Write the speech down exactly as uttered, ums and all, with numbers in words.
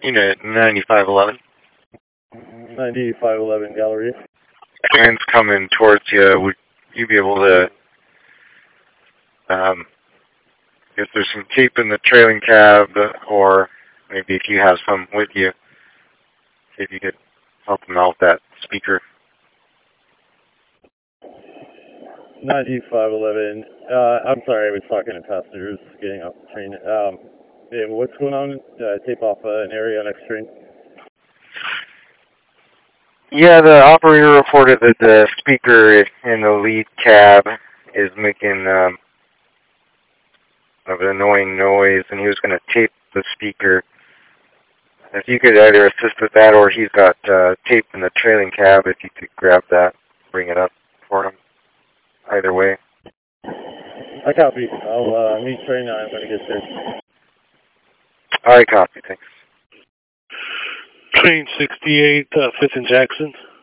Unit ninety-five eleven. ninety-five eleven Galleria. Train's coming towards you. Would you be able to, um, if there's some tape in the trailing cab, or maybe if you have some with you, see if you could help them out with that speaker. ninety-five eleven. Uh, I'm sorry, I was talking to passengers getting off the train. Um, yeah, what's going on? Uh, tape off uh, an area on next train. Yeah, the operator reported that the speaker in the lead cab is making um, an annoying noise, and he was going to tape the speaker. If you could either assist with that, or he's got uh, tape in the trailing cab, if you could grab that, bring it up for him. Either way. I copy. I'll uh, meet train nine when I get there. All right, copy. Thanks. Train sixty-eight, uh, fifth and Jackson.